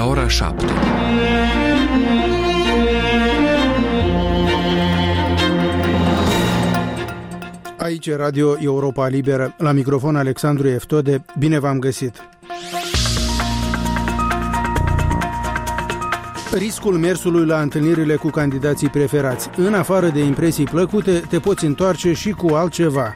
ora 7. Aici Radio Europa Liberă, la microfon Alexandru Eftode, bine v-am găsit! Riscul mersului la întâlnirile cu candidații preferați. În afară de impresii plăcute, te poți întoarce și cu altceva.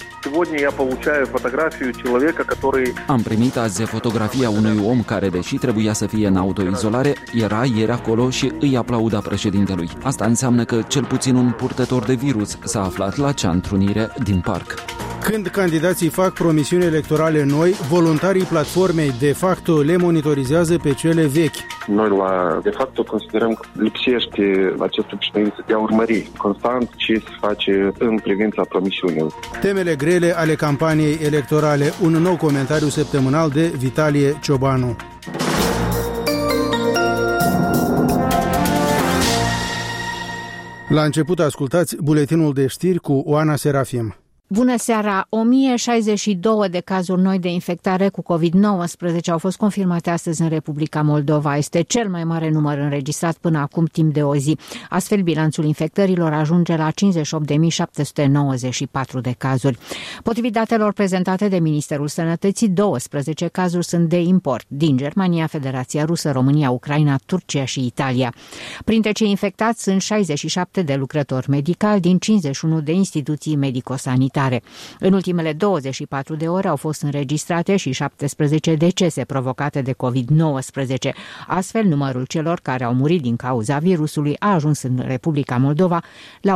Am primit azi fotografia unui om care, deși trebuia să fie în autoizolare, era ieri acolo și îi aplauda președintelui. Asta înseamnă că cel puțin un purtător de virus s-a aflat la acea întrunire din parc. Când candidații fac promisiuni electorale noi, voluntarii platformei de facto le monitorizează pe cele vechi. Noi la de facto considerăm că lipsește această obișnuință de a urmări constant ce se face în privința promisiunilor. Temele grele ale campaniei electorale, un nou comentariu săptămânal de Vitalie Ciobanu. La început ascultați buletinul de știri cu Oana Serafim. Bună seara! 1062 de cazuri noi de infectare cu COVID-19 au fost confirmate astăzi în Republica Moldova. Este cel mai mare număr înregistrat până acum timp de o zi. Astfel, bilanțul infectărilor ajunge la 58.794 de cazuri. Potrivit datelor prezentate de Ministerul Sănătății, 12 cazuri sunt de import din Germania, Federația Rusă, România, Ucraina, Turcia și Italia. Printre cei infectați sunt 67 de lucrători medicali din 51 de instituții medico-sanitare. În ultimele 24 de ore au fost înregistrate și 17 decese provocate de COVID-19. Astfel, numărul celor care au murit din cauza virusului a ajuns în Republica Moldova la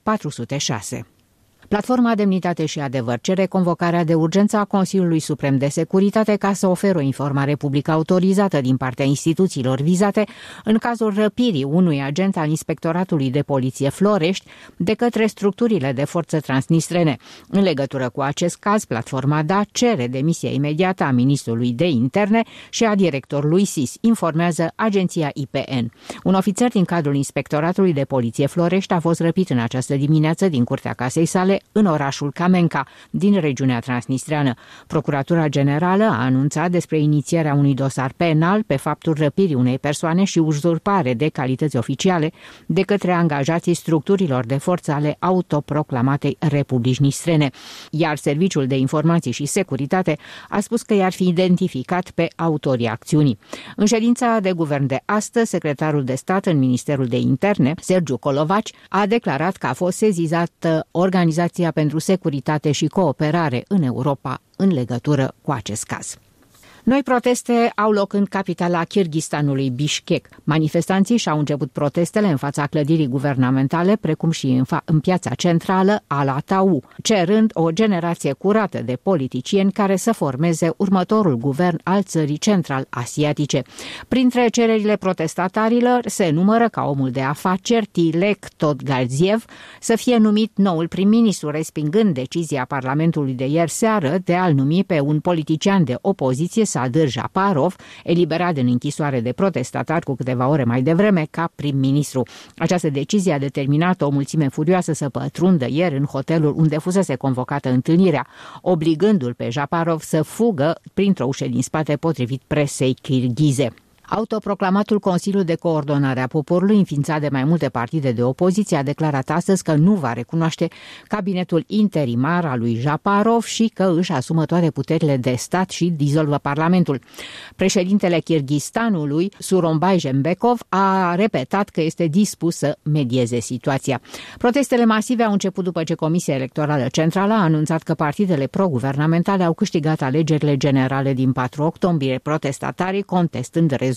1406. Platforma Demnitate și Adevăr cere convocarea de urgență a Consiliului Suprem de Securitate ca să ofere o informare publică autorizată din partea instituțiilor vizate în cazul răpirii unui agent al Inspectoratului de Poliție Florești de către structurile de forță transnistrene. În legătură cu acest caz, platforma DA cere demisia imediată a ministrului de interne și a directorului SIS, informează agenția IPN. Un ofițer din cadrul Inspectoratului de Poliție Florești a fost răpit în această dimineață din curtea casei sale în orașul Camenca, din regiunea transnistreană. Procuratura Generală a anunțat despre inițierea unui dosar penal pe faptul răpirii unei persoane și uzurpare de calități oficiale de către angajații structurilor de forță ale autoproclamatei Republici Nistrene. Iar Serviciul de Informații și Securitate a spus că i-ar fi identificat pe autorii acțiunii. În ședința de guvern de astăzi, secretarul de stat în Ministerul de Interne, Sergiu Colovaci, a declarat că a fost sezizată Organizația pentru Securitate și Cooperare în Europa în legătură cu acest caz. Noi proteste au loc în capitala Kirghistanului, Bishkek. Manifestanții și-au început protestele în fața clădirii guvernamentale, precum și în piața centrală Alataou, cerând o generație curată de politicieni care să formeze următorul guvern al țării central-asiatice. Printre cererile protestatarilor se numără ca omul de afaceri Tilek Todgaziev să fie numit noul prim-ministru, respingând decizia Parlamentului de ieri seară de a-l numi pe un politician de opoziție, Sadir Japarov, eliberat din închisoare de protestatari cu câteva ore mai devreme ca prim-ministru. Această decizie a determinat o mulțime furioasă să pătrundă ieri în hotelul unde fusese convocată întâlnirea, obligându-l pe Japarov să fugă printr-o ușă din spate, potrivit presei kirghize. Autoproclamatul Consiliu de Coordonare a Poporului, înființat de mai multe partide de opoziție, a declarat astăzi că nu va recunoaște cabinetul interimar al lui Japarov și că își asumă toate puterile de stat și dizolvă Parlamentul. Președintele Kirghistanului, Sooronbay Jeenbekov, a repetat că este dispus să medieze situația. Protestele masive au început după ce Comisia Electorală Centrală a anunțat că partidele pro-guvernamentale au câștigat alegerile generale din 4 octombrie, protestatarii contestând rezultatele.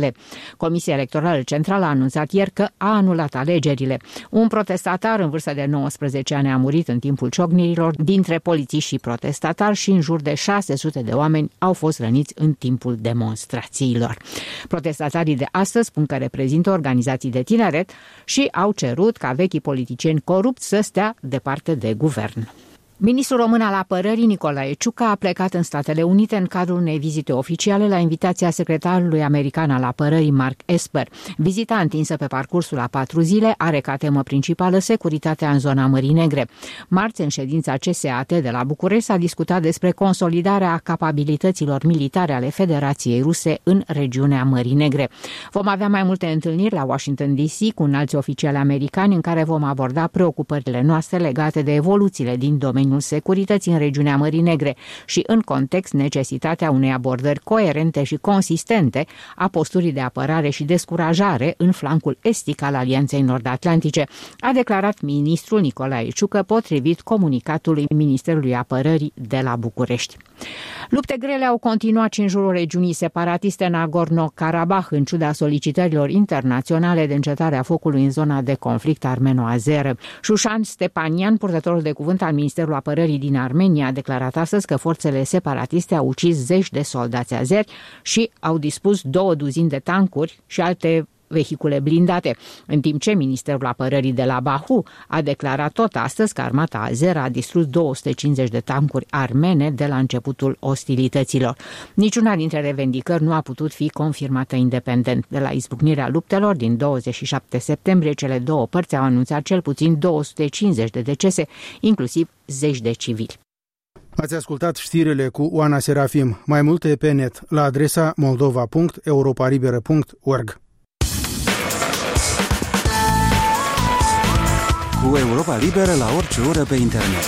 Comisia Electorală Centrală a anunțat ieri că a anulat alegerile. Un protestatar în vârstă de 19 ani a murit în timpul ciocnirilor dintre polițiști și protestatari și în jur de 600 de oameni au fost răniți în timpul demonstrațiilor. Protestatarii de astăzi spun că reprezintă organizații de tineret și au cerut ca vechii politicieni corupți să stea departe de guvern. Ministrul român al apărării, Nicolae Ciucă, a plecat în Statele Unite în cadrul unei vizite oficiale la invitația secretarului american al apărării, Mark Esper. Vizita întinsă pe parcursul a 4 zile are ca temă principală securitatea în zona Mării Negre. Marți, în ședința CSAT de la București, s-a discutat despre consolidarea capabilităților militare ale Federației Ruse în regiunea Mării Negre. Vom avea mai multe întâlniri la Washington DC cu înalți oficiali americani în care vom aborda preocupările noastre legate de evoluțiile din domeniul securității în regiunea Mării Negre și, în context, necesitatea unei abordări coerente și consistente a posturii de apărare și descurajare în flancul estic al Alianței Nord-Atlantice, a declarat ministrul Nicolae Ciucă, potrivit comunicatului Ministerului Apărării de la București. Lupte grele au continuat în jurul regiunii separatiste Nagorno-Karabakh, în ciuda solicitărilor internaționale de încetare a focului în zona de conflict armeno-azeră. Shushan Stepanian, purtătorul de cuvânt al Ministerului Apărării din Armenia, a declarat astăzi că forțele separatiste au ucis 10 de soldați azeri și au dispus 2 duzini de tancuri și alte vehicule blindate, în timp ce Ministerul Apărării de la Baku a declarat tot astăzi că armata azeră a distrus 250 de tancuri armene de la începutul ostilităților. Niciuna dintre revendicări nu a putut fi confirmată independent. De la izbucnirea luptelor din 27 septembrie, cele două părți au anunțat cel puțin 250 de decese, inclusiv 10 de civili. Ați ascultat știrile cu Oana Serafim. Mai multe pe net la adresa moldova.europaribera.org. Cu Europa Liberă la orice oră pe internet.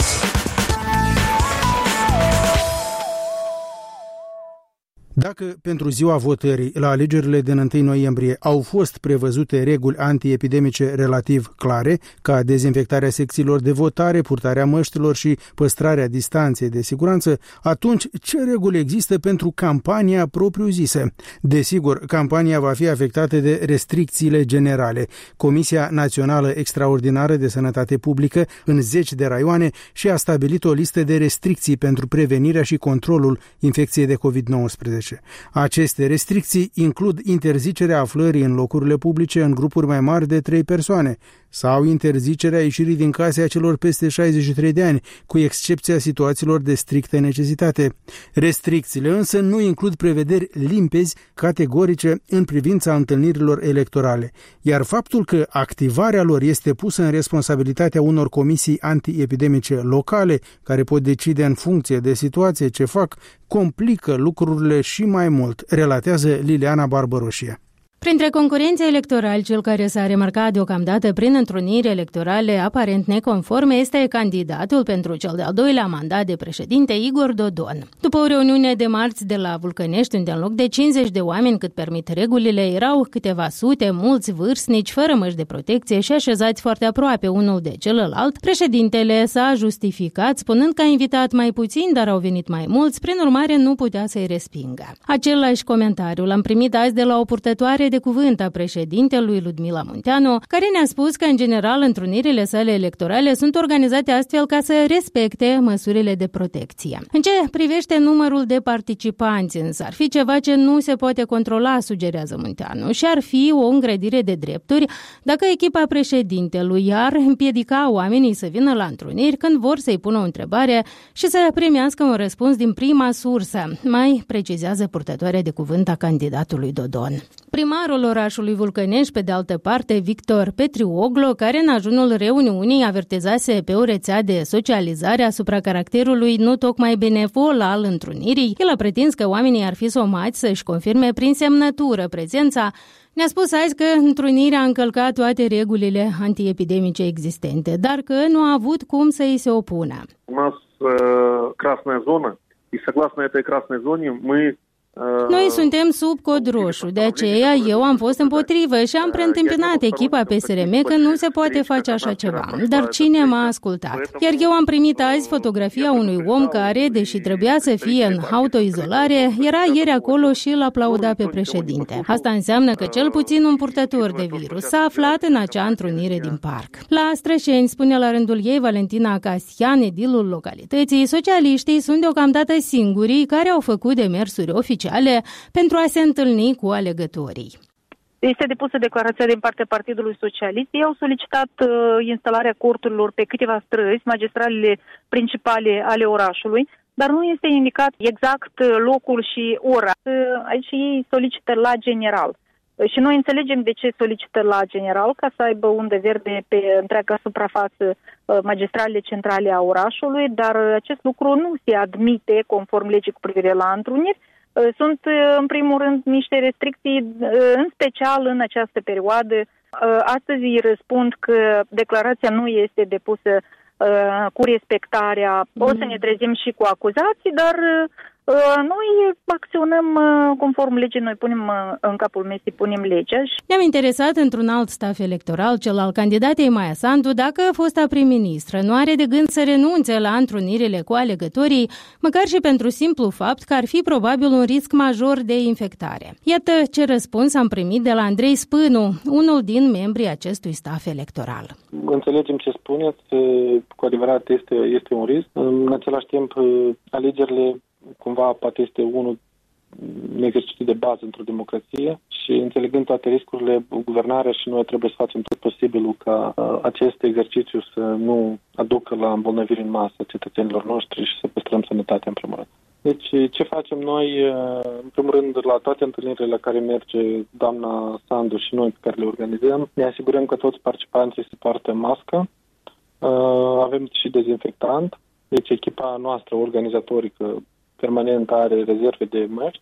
Dacă pentru ziua votării la alegerile din 1 noiembrie au fost prevăzute reguli antiepidemice relativ clare, ca dezinfectarea secțiilor de votare, purtarea măștilor și păstrarea distanței de siguranță, atunci ce reguli există pentru campania propriu-zisă? Desigur, campania va fi afectată de restricțiile generale. Comisia Națională Extraordinară de Sănătate Publică în 10 de raioane și-a stabilit o listă de restricții pentru prevenirea și controlul infecției de COVID-19. Aceste restricții includ interzicerea aflării în locurile publice în grupuri mai mari de 3 persoane sau interzicerea ieșirii din case a celor peste 63 de ani, cu excepția situațiilor de strictă necesitate. Restricțiile însă nu includ prevederi limpezi, categorice în privința întâlnirilor electorale, iar faptul că activarea lor este pusă în responsabilitatea unor comisii antiepidemice locale, care pot decide în funcție de situație ce fac, complică lucrurile și mai mult, relatează Liliana Barbaroșie. Printre concurenții electorali, cel care s-a remarcat deocamdată prin întruniri electorale aparent neconforme este candidatul pentru cel de-al doilea mandat de președinte, Igor Dodon. După o reuniune de marți de la Vulcănești, unde în loc de 50 de oameni cât permit regulile, erau câteva sute, mulți vârstnici, fără măști de protecție și așezați foarte aproape unul de celălalt, președintele s-a justificat spunând că a invitat mai puțini, dar au venit mai mulți, prin urmare nu putea să-i respingă. Același comentariu l-am primit azi de la o purtătoare de cuvânt a președintelui Ludmila Munteanu, care ne-a spus că, în general, întrunirile sale electorale sunt organizate astfel ca să respecte măsurile de protecție. În ce privește numărul de participanți, însă, ar fi ceva ce nu se poate controla, sugerează Munteanu, și ar fi o îngrădire de drepturi dacă echipa președintelui ar împiedica oamenii să vină la întruniri când vor să-i pună o întrebare și să primească un răspuns din prima sursă, mai precizează purtătoarea de cuvânt a candidatului Dodon. Primarul orașului Vulcănești, pe de altă parte, Victor Petrioglo, care în ajunul reuniunii avertizase pe o rețea de socializare asupra caracterului nu tocmai benevol al întrunirii, el a pretins că oamenii ar fi somați să-și confirme prin semnătură prezența. Ne-a spus azi că întrunirea a încălcat toate regulile antiepidemice existente, dar că nu a avut cum să îi se opună. У нас красная зона, и согласно этой красной зоне мы Noi suntem sub cod roșu, de aceea eu am fost împotrivă și am preîntâmpinat echipa PSRM că nu se poate face așa ceva. Dar cine m-a ascultat? Iar eu am primit azi fotografia unui om care, deși trebuia să fie în autoizolare, era ieri acolo și îl aplauda pe președinte. Asta înseamnă că cel puțin un purtător de virus s-a aflat în acea întrunire din parc. La Strășeni, spune la rândul ei Valentina Castian, edilul localității, socialiștii sunt deocamdată singurii care au făcut demersuri oficiale pentru a se întâlni cu alegătorii. Este depusă declarația din partea Partidului Socialist. Ei au solicitat instalarea corturilor pe câteva străzi, magistralele principale ale orașului, dar nu este indicat exact locul și ora. Aici ei solicită la general. Și noi înțelegem de ce solicită la general, ca să aibă undă verde pe întreaga suprafață magistralele centrale a orașului, dar acest lucru nu se admite conform legii cu privire la întruniri. Sunt, în primul rând, niște restricții, în special în această perioadă. Astăzi îi răspund că declarația nu este depusă cu respectarea. O să ne trezim și cu acuzații, dar noi acționăm conform legii, noi punem în capul mesei, punem legea. Ne-am interesat într-un alt staf electoral, cel al candidatei Maia Sandu, dacă fosta prim-ministră nu are de gând să renunțe la întrunirile cu alegătorii, măcar și pentru simplu fapt că ar fi probabil un risc major de infectare. Iată ce răspuns am primit de la Andrei Spânu, unul din membrii acestui staf electoral. Înțelegem ce spuneți, cu adevărat este un risc. În același timp, alegerile cumva poate este un exercițiu de bază într-o democrație și înțelegând toate riscurile, guvernarea și noi trebuie să facem tot posibilul ca acest exercițiu să nu aducă la îmbolnăviri în masă cetățenilor noștri și să păstrăm sănătatea în primul rând. Deci ce facem noi, în primul rând, la toate întâlnirile la care merge doamna Sandu și noi pe care le organizăm, ne asigurăm că toți participanții se poartă mască, avem și dezinfectant, deci echipa noastră organizatorică permanent are rezerve de măști,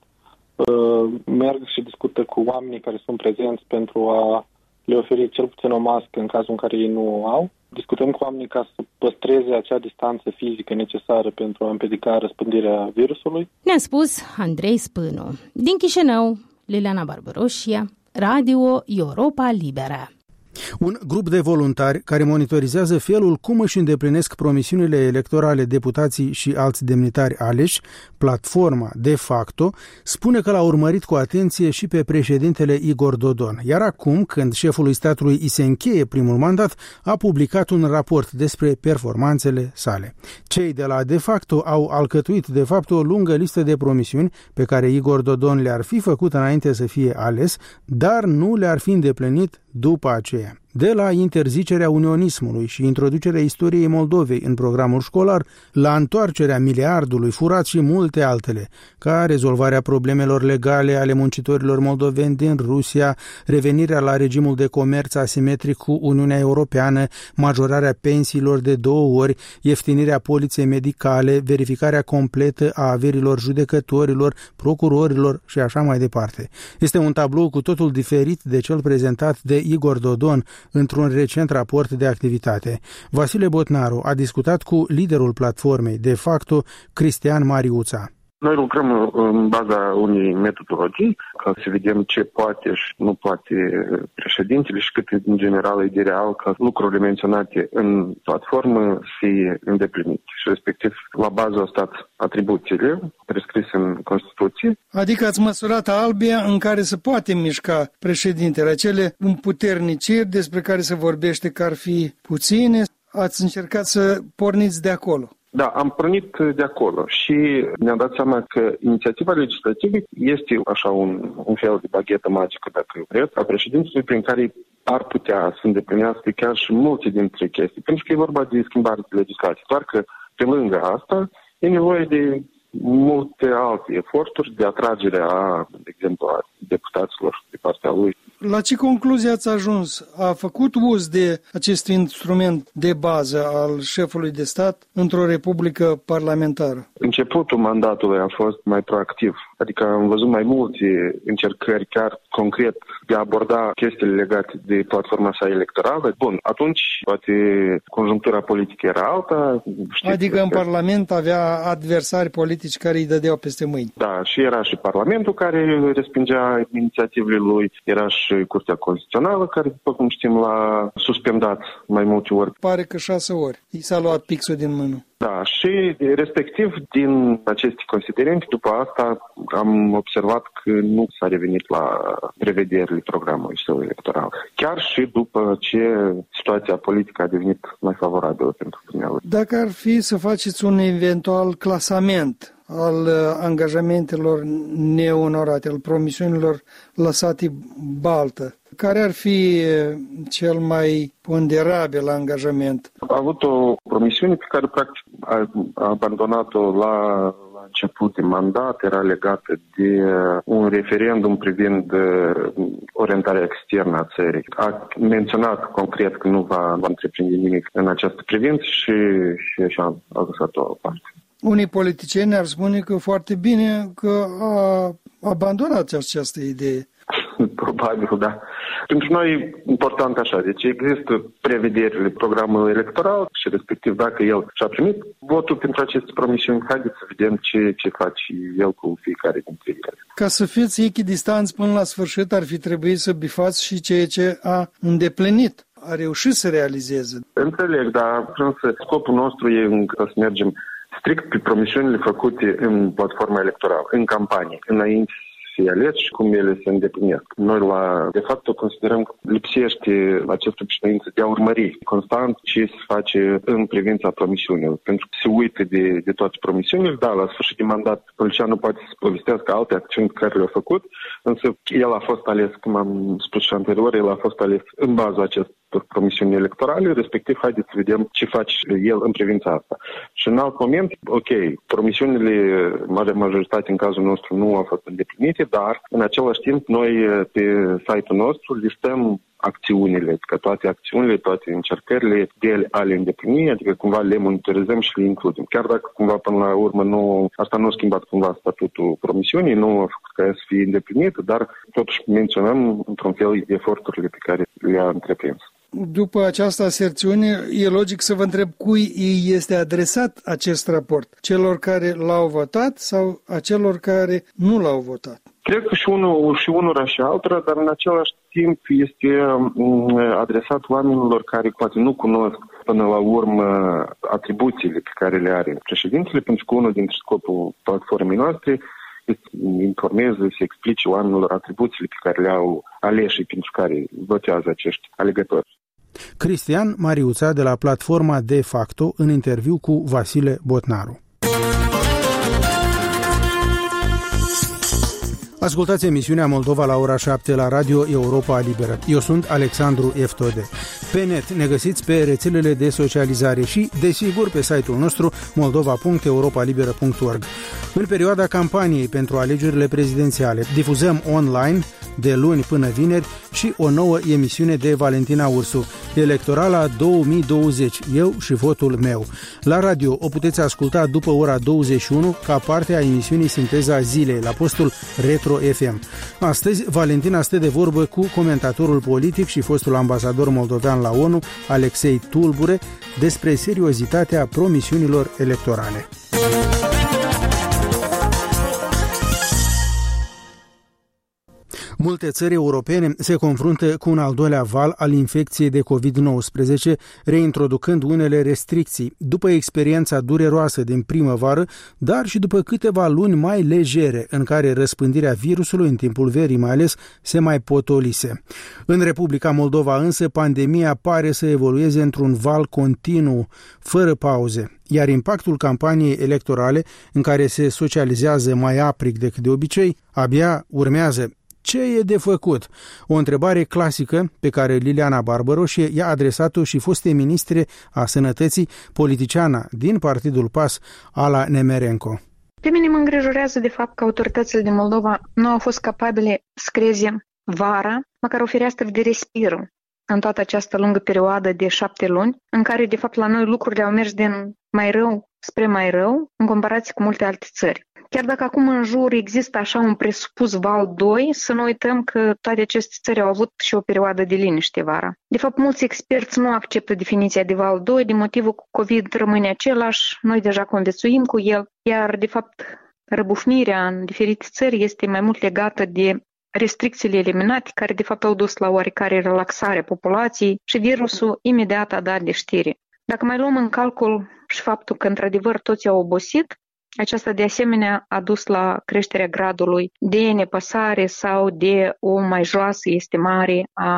merg și discută cu oamenii care sunt prezenți pentru a le oferi cel puțin o mască în cazul în care ei nu o au. Discutăm cu oamenii ca să păstreze acea distanță fizică necesară pentru a împiedica răspândirea virusului. Ne-a spus Andrei Spânu. Din Chișinău, Liliana Barbaroșia, Radio Europa Liberă. Un grup de voluntari care monitorizează felul cum își îndeplinesc promisiunile electorale deputații și alți demnitari aleși, platforma De Facto, spune că l-a urmărit cu atenție și pe președintele Igor Dodon. Iar acum, când șefului statului îi se încheie primul mandat, a publicat un raport despre performanțele sale. Cei de la De Facto au alcătuit de fapt o lungă listă de promisiuni pe care Igor Dodon le-ar fi făcut înainte să fie ales, dar nu le-ar fi îndeplinit după aceea. De la interzicerea unionismului și introducerea istoriei Moldovei în programul școlar, la întoarcerea miliardului furat și multe altele, ca rezolvarea problemelor legale ale muncitorilor moldoveni din Rusia, revenirea la regimul de comerț asimetric cu Uniunea Europeană, majorarea pensiilor de 2 ori, ieftinirea poliței medicale, verificarea completă a averilor judecătorilor, procurorilor și așa mai departe. Este un tablou cu totul diferit de cel prezentat de Igor Dodon într-un recent raport de activitate. Vasile Botnaru a discutat cu liderul platformei De Facto, Cristian Mariuța. Noi lucrăm în baza unei metodologii ca să vedem ce poate și nu poate președintele și cât în general e de real ca lucrurile menționate în platformă să fie îndeplinite. Și respectiv la bază au stat atribuțiile prescrise în Constituție. Adică ați măsurat albia în care se poate mișca președintele, acele împuterniciri despre care se vorbește că ar fi puține, ați încercat să porniți de acolo. Da, am pornit de acolo și ne-am dat seama că inițiativa legislativă este așa un fel de baghetă magică, dacă vreți, a președintelui prin care ar putea să îndeplinească chiar și multe dintre chestii, pentru că e vorba de schimbare de legislație. Doar că pe lângă asta e nevoie de multe alte eforturi de atragere de exemplu, a deputaților de partea lui. La ce concluzie ați ajuns? A făcut uz de acest instrument de bază al șefului de stat într-o republică parlamentară? Începutul mandatului a fost mai proactiv, adică am văzut mai multe încercări chiar concret de a aborda chestiile legate de platforma sa electorală. Bun, atunci poate conjunctura politică era alta. Adică în Parlament avea adversari politici care îi dădeau peste mâini. Da, și era și Parlamentul care respingea inițiativele lui, era și Curtea Constituțională, care, după cum știm, l-a suspendat mai multe ori. Pare că 6 ori. I s-a luat pixul din mână. Da, și respectiv din aceste considerente, după asta am observat că nu s-a revenit la prevederile programului său electoral. Chiar și după ce situația politică a devenit mai favorabilă pentru dumneavoastră. Dacă ar fi să faceți un eventual clasament al angajamentelor neonorate, al promisiunilor lăsate baltă. Care ar fi cel mai ponderabil angajament? A avut o promisiune pe care practic a abandonat-o la început de mandat, era legată de un referendum privind orientarea externă a țării. A menționat concret că nu va întreprinde nimic în această privință și așa a lăsat-o la parte. Unii politicieni ar spune că foarte bine că a abandonat această idee. Probabil, da. Pentru noi e important așa, deci există prevederile programului electoral și respectiv dacă el și-a primit votul pentru aceste promisiuni, haideți să vedem ce face el cu fiecare dintre ele. Ca să fiți echidistanți până la sfârșit, ar fi trebuit să bifați și ceea ce a îndeplinit, a reușit să realizeze. Înțeleg, dar însă scopul nostru e să mergem strict pe promisiunile făcute în platforma electorală, în campanie, înainte fie ales și cum ele se îndeplinesc. Noi, de fapt, considerăm că lipsește această obișnuință de a urmări constant ce se face în privința promisiunilor. Pentru că se uită de toate promisiunile, da, la sfârșit de mandat, politicianul poate să povestească alte acțiuni care le-au făcut, însă el a fost ales, cum am spus și anterior, el a fost ales în baza acestor promisiuni electorale, respectiv haideți să vedem ce face el în privința asta. Și în alt moment, ok, promisiunile, majoritate în cazul nostru nu au fost îndeplinite, dar în același timp noi pe site-ul nostru listăm acțiunile, adică toate acțiunile, toate încercările de a le îndeplini, adică cumva le monitorizăm și le includem. Chiar dacă cumva până la urmă asta nu a schimbat cumva statutul promisiunii, nu a făcut ca să fie îndeplinit, dar totuși menționăm într-un fel eforturile pe care le-a întreprins. După această aserțiune, e logic să vă întreb cui este adresat acest raport? Celor care l-au votat sau acelor care nu l-au votat? Cred că și unul și altora, dar în același timp este adresat oamenilor care poate nu cunosc până la urmă atribuțiile pe care le are președintele, pentru că unul dintre scopul platformei noastre este să informeze, să explice oamenilor atribuțiile pe care le au aleșii pentru care votează acești alegători. Cristian Mariuța de la platforma De Facto în interviu cu Vasile Botnaru. Ascultați emisiunea Moldova la ora 7 la Radio Europa Liberă. Eu sunt Alexandru Eftode. Pe net ne găsiți pe rețelele de socializare și, desigur, pe site-ul nostru moldova.europalibera.org. În perioada campaniei pentru alegerile prezidențiale difuzăm online de luni până vineri și o nouă emisiune de Valentina Ursu, Electorala 2020, eu și votul meu. La radio o puteți asculta după ora 21 ca parte a emisiunii Sinteza Zilei la postul Retro FM. Astăzi, Valentina stă de vorbă cu comentatorul politic și fostul ambasador moldovean la ONU, Alexei Tulbure, despre seriozitatea promisiunilor electorale. Multe țări europene se confruntă cu un al doilea val al infecției de COVID-19, reintroducând unele restricții, după experiența dureroasă din primăvară, dar și după câteva luni mai legere în care răspândirea virusului în timpul verii mai ales se mai potolise. În Republica Moldova însă pandemia pare să evolueze într-un val continuu, fără pauze, iar impactul campaniei electorale, în care se socializează mai aprig decât de obicei, abia urmează. Ce e de făcut? O întrebare clasică pe care Liliana Barbaroșie i-a adresat-o și foste ministre a Sănătății, politiciana din Partidul PAS, Ala Nemerenko. Pe mine mă îngrijorează de fapt că autoritățile din Moldova nu au fost capabile să creeze vara, măcar o fereastră de respiro în toată această lungă perioadă de 7 luni, în care de fapt la noi lucrurile au mers din mai rău spre mai rău în comparație cu multe alte țări. Chiar dacă acum în jur există așa un presupus val 2, să nu uităm că toate aceste țări au avut și o perioadă de liniște vara. De fapt, mulți experți nu acceptă definiția de val 2, din motivul că COVID rămâne același, noi deja conviețuim cu el, iar de fapt răbufnirea în diferite țări este mai mult legată de restricțiile eliminate, care de fapt au dus la oarecare relaxare a populației și virusul imediat a dat de știre. Dacă mai luăm în calcul și faptul că într-adevăr toți au obosit, aceasta de asemenea a dus la creșterea gradului de nepăsare sau de o mai joasă estimare a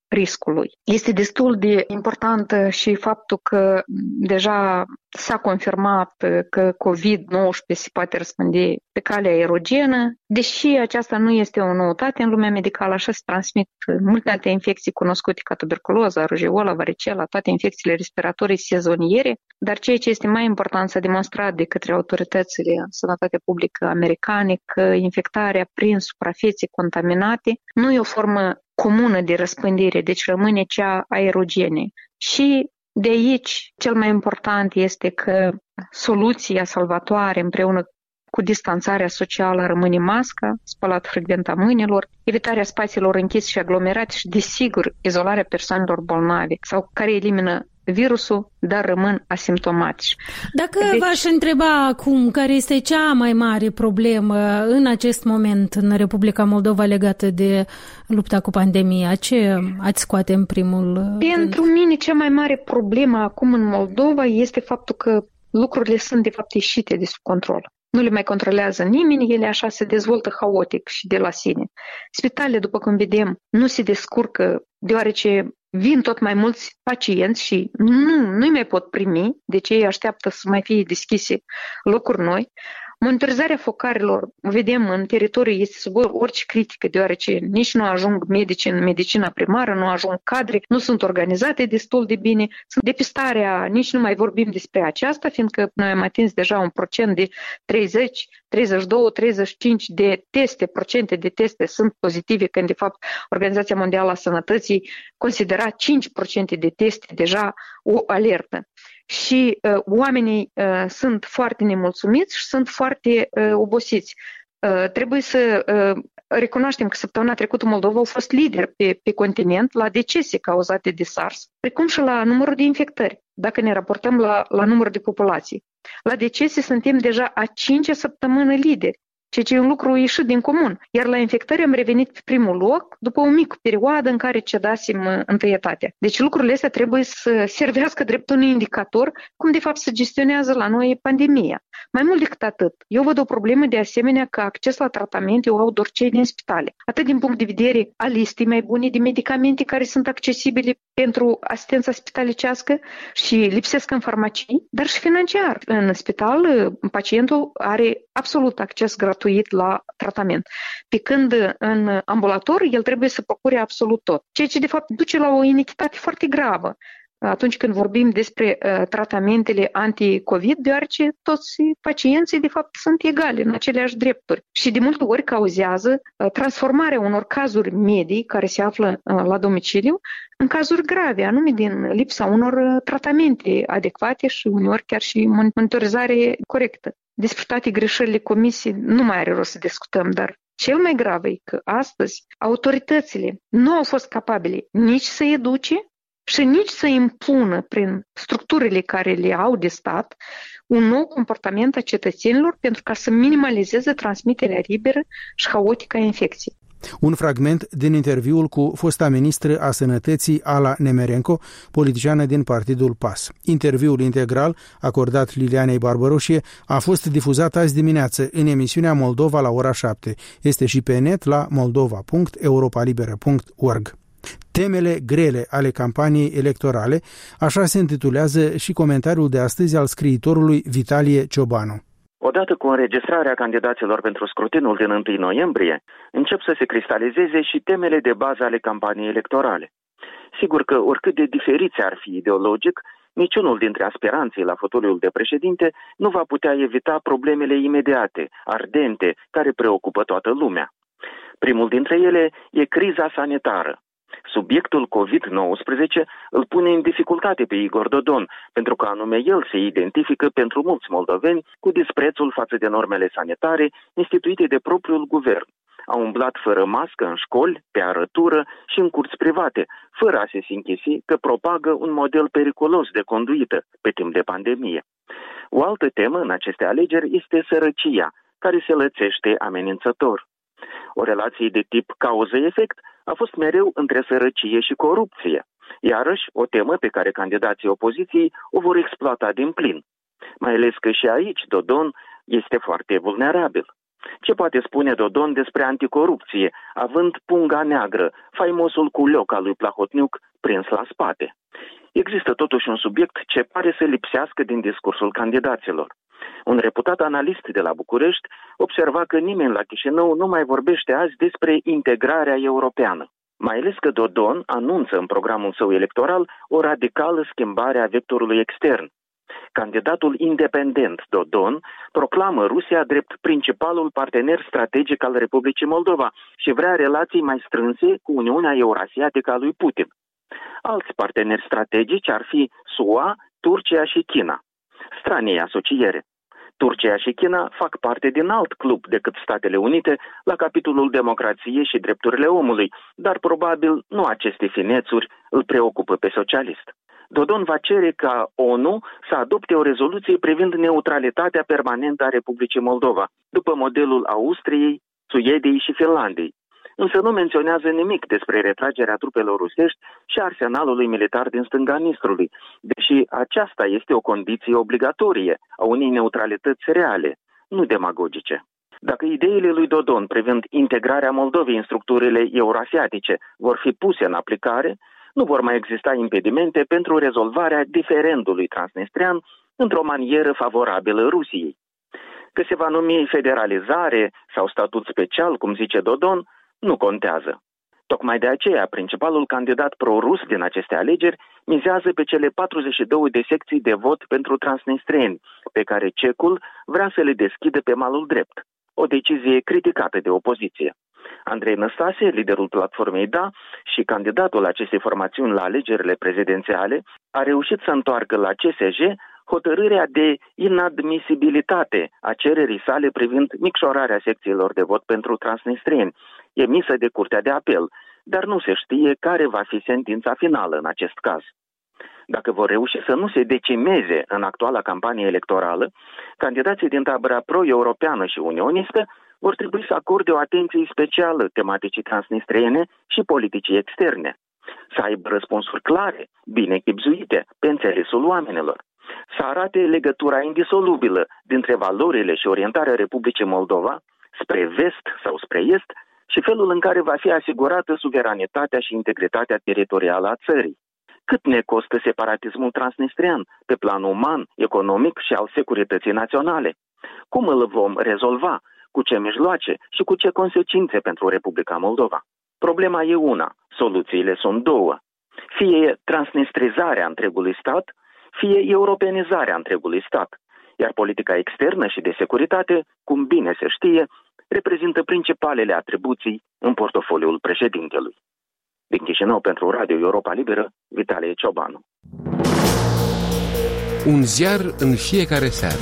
riscului. Este destul de important și faptul că deja s-a confirmat că COVID-19 se poate răspândi pe calea aerogenă, deși aceasta nu este o noutate în lumea medicală, așa se transmit multe alte infecții cunoscute ca tuberculoza, rujeola, varicela, toate infecțiile respiratorii sezoniere, dar ceea ce este mai important s-a demonstrat de către autoritățile în sănătate publică americane că infectarea prin suprafețe contaminate nu e o formă comună de răspândire, deci rămâne cea aerogene. Și de aici, cel mai important este că soluția salvatoare împreună cu distanțarea socială rămâne masca, spălat frecvent a mâinilor, evitarea spațiilor închise și aglomerate și, desigur, izolarea persoanelor bolnave sau care elimină virusul, dar rămân asimptomatici. Dacă v-aș întreba acum care este cea mai mare problemă în acest moment în Republica Moldova legată de lupta cu pandemia, ce ați scoate în primul Pentru mine cea mai mare problemă acum în Moldova este faptul că lucrurile sunt de fapt ieșite de sub control. Nu le mai controlează nimeni, ele așa se dezvoltă haotic și de la sine. Spitalele, după cum vedem, nu se descurcă deoarece vin tot mai mulți pacienți și nu-i mai pot primi, deci ei așteaptă să mai fie deschise locuri noi. Monitorizarea focarelor, vedem, în teritoriu este sub orice critică, deoarece nici nu ajung medici în medicina primară, nu ajung cadre, nu sunt organizate destul de bine. Depistarea, nici nu mai vorbim despre aceasta, fiindcă noi am atins deja un procent de 30, 32, 35 de teste, procente de teste sunt pozitive, când de fapt Organizația Mondială a Sănătății considera 5% de teste deja o alertă. Și oamenii sunt foarte nemulțumiți și sunt foarte obosiți. Trebuie să recunoaștem că săptămâna trecută Moldova a fost lider pe continent la decese cauzate de SARS, precum și la numărul de infectări, dacă ne raportăm la numărul de populație. La decese suntem deja a 5-a săptămână lideri, ceea ce e un lucru ieșit din comun. Iar la infectări am revenit pe primul loc după o mică perioadă în care cedasem întâietatea. Deci lucrurile astea trebuie să servească drept un indicator cum de fapt se gestionează la noi pandemia. Mai mult decât atât, eu văd o problemă de asemenea că acces la tratamente o au doar cei din spitale. Atât din punct de vedere a listei mai bune de medicamente care sunt accesibile pentru asistența spitalicească și lipsesc în farmacii, dar și financiar. În spital, pacientul are absolut acces gratuit la tratament. Pe când în ambulator, el trebuie să procure absolut tot. Ceea ce de fapt duce la o inechitate foarte gravă atunci când vorbim despre tratamentele anti-COVID, deoarece toți pacienții de fapt sunt egali în aceleași drepturi și de multe ori cauzează transformarea unor cazuri medii care se află la domiciliu în cazuri grave, anume din lipsa unor tratamente adecvate și uneori chiar și monitorizare corectă. Despre toate greșelile comise nu mai are rost să discutăm, dar cel mai grav e că astăzi autoritățile nu au fost capabile nici să educe și nici să impună prin structurile care le au de stat un nou comportament a cetățenilor pentru ca să minimalizeze transmiterea liberă și haotică a infecției. Un fragment din interviul cu fosta ministră a Sănătății Ala Nemerenko, politiciană din partidul PAS. Interviul integral, acordat Lilianei Barbaroșie, a fost difuzat azi dimineață în emisiunea Moldova la ora 7. Este și pe net la moldova.europalibera.org. Temele grele ale campaniei electorale, așa se intitulează și comentariul de astăzi al scriitorului Vitalie Ciobanu. Odată cu înregistrarea candidaților pentru scrutinul din 1 noiembrie, încep să se cristalizeze și temele de bază ale campaniei electorale. Sigur că, oricât de diferiți ar fi ideologic, niciunul dintre aspiranții la fotoliul de președinte nu va putea evita problemele imediate, ardente, care preocupă toată lumea. Primul dintre ele e criza sanitară. Subiectul COVID-19 îl pune în dificultate pe Igor Dodon, pentru că anume el se identifică pentru mulți moldoveni cu disprețul față de normele sanitare instituite de propriul guvern. A umblat fără mască în școli, pe arătură și în curți private, fără a se închisi că propagă un model periculos de conduită pe timp de pandemie. O altă temă în aceste alegeri este sărăcia, care se lățește amenințător. O relație de tip cauză-efect a fost mereu între sărăcie și corupție. Iarăși, o temă pe care candidații opoziției o vor exploata din plin. Mai ales că și aici Dodon este foarte vulnerabil. Ce poate spune Dodon despre anticorupție, având punga neagră, faimosul culioc al lui Plahotniuc prins la spate? Există totuși un subiect ce pare să lipsească din discursul candidaților. Un reputat analist de la București observa că nimeni la Chișinău nu mai vorbește azi despre integrarea europeană. Mai ales că Dodon anunță în programul său electoral o radicală schimbare a vectorului extern. Candidatul independent Dodon proclamă Rusia drept principalul partener strategic al Republicii Moldova și vrea relații mai strânse cu Uniunea Eurasiatică a lui Putin. Alți parteneri strategici ar fi SUA, Turcia și China. Stranie asociere. Turcia și China fac parte din alt club decât Statele Unite la capitolul democrație și drepturile omului, dar probabil nu aceste finețuri îl preocupă pe socialist. Dodon va cere ca ONU să adopte o rezoluție privind neutralitatea permanentă a Republicii Moldova, după modelul Austriei, Suediei și Finlandei. Însă nu menționează nimic despre retragerea trupelor rusești și arsenalului militar din stânga Nistrului, deși aceasta este o condiție obligatorie a unei neutralități reale, nu demagogice. Dacă ideile lui Dodon privind integrarea Moldovei în structurile eurasiatice vor fi puse în aplicare, nu vor mai exista impedimente pentru rezolvarea diferendului transnistrian într-o manieră favorabilă Rusiei. Că se va numi federalizare sau statut special, cum zice Dodon, nu contează. Tocmai de aceea, principalul candidat pro-rus din aceste alegeri mizează pe cele 42 de secții de vot pentru transnistrieni, pe care cecul vrea să le deschidă pe malul drept. O decizie criticată de opoziție. Andrei Năstase, liderul platformei DA și candidatul acestei formațiuni la alegerile prezidențiale, a reușit să întoarcă la CSJ hotărârea de inadmisibilitate a cererii sale privind micșorarea secțiilor de vot pentru transnistrieni, emisă de Curtea de Apel, dar nu se știe care va fi sentința finală în acest caz. Dacă vor reuși să nu se decimeze în actuala campanie electorală, candidații din tabăra pro-europeană și unionistă vor trebui să acorde o atenție specială tematicii transnistriene și politicii externe, să aibă răspunsuri clare, bine chibzuite, pe înțelesul oamenilor, să arate legătura indisolubilă dintre valorile și orientarea Republicii Moldova spre vest sau spre est și felul în care va fi asigurată suveranitatea și integritatea teritorială a țării. Cât ne costă separatismul transnistrian pe plan uman, economic și al securității naționale? Cum îl vom rezolva? Cu ce mijloace și cu ce consecințe pentru Republica Moldova? Problema e una, soluțiile sunt două. Fie transnistrizarea întregului stat, fie europenizarea întregului stat, iar politica externă și de securitate, cum bine se știe, reprezintă principalele atribuții în portofoliul președintelui. Din Chișinău pentru Radio Europa Liberă, Vitalie Ciobanu. Un ziar în fiecare seară.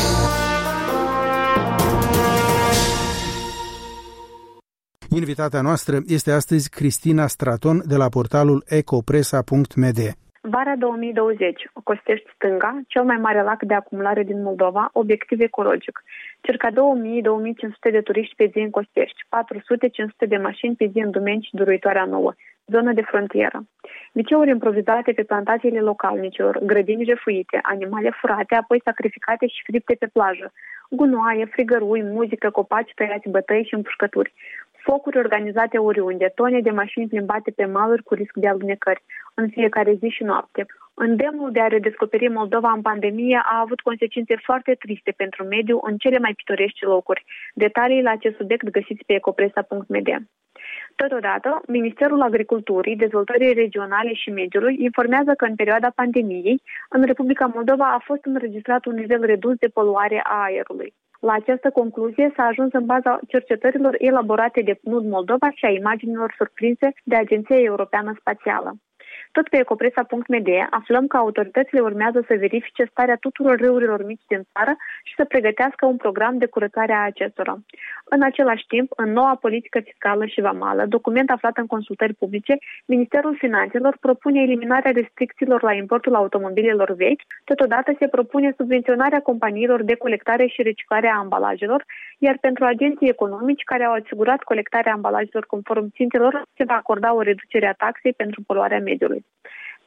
Invitata noastră este astăzi Cristina Straton de la portalul ecopresa.md. Vara 2020, Costești Stânga, cel mai mare lac de acumulare din Moldova, obiectiv ecologic. Circa 2000-2500 de turiști pe zi în Costești, 400-500 de mașini pe zi în Dumeni și Duruitoarea Nouă, zonă de frontieră. Liceuri improvizate pe plantațiile localnicilor, grădini jefuite, animale furate, apoi sacrificate și fripte pe plajă, gunoaie, frigărui, muzică, copaci tăiați bătăi și împușcături. Focuri organizate oriunde, tone de mașini plimbate pe maluri cu risc de alunecări, în fiecare zi și noapte. Îndemnul de a redescoperi Moldova în pandemie a avut consecințe foarte triste pentru mediu în cele mai pitorești locuri. Detalii la acest subiect găsiți pe ecopresa.md. Totodată, Ministerul Agriculturii, Dezvoltării Regionale și Mediului informează că în perioada pandemiei, în Republica Moldova a fost înregistrat un nivel redus de poluare a aerului. La această concluzie s-a ajuns în baza cercetărilor elaborate de PNUD Moldova și a imaginilor surprinse de Agenția Europeană Spațială. Tot pe ecopresa.md aflăm că autoritățile urmează să verifice starea tuturor râurilor mici din țară și să pregătească un program de curățare a acestora. În același timp, în noua politică fiscală și vamală, document aflat în consultări publice, Ministerul Finanțelor propune eliminarea restricțiilor la importul automobilelor vechi, totodată se propune subvenționarea companiilor de colectare și reciclare a ambalajelor, iar pentru agenții economici care au asigurat colectarea ambalajelor conform țintelor, se va acorda o reducere a taxei pentru poluarea mediului.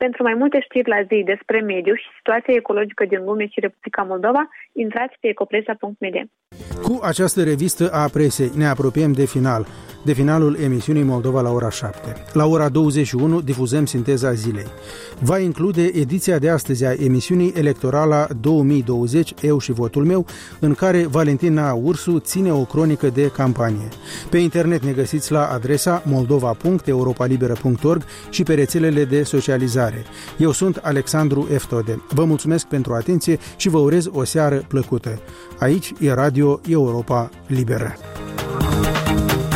Pentru mai multe știri la zi despre mediu și situația ecologică din lume și Republica Moldova, intrați pe ecopresa.media. Cu această revistă a presei ne apropiem de finalul emisiunii Moldova la ora 7. La ora 21 difuzăm sinteza zilei. Va include ediția de astăzi a emisiunii Electorala 2020, Eu și votul meu, în care Valentina Ursu ține o cronică de campanie. Pe internet ne găsiți la adresa moldova.europalibera.org și pe rețelele de socializare. Eu sunt Alexandru Eftode. Vă mulțumesc pentru atenție și vă urez o seară plăcută. Aici e Radio Europa Liberă.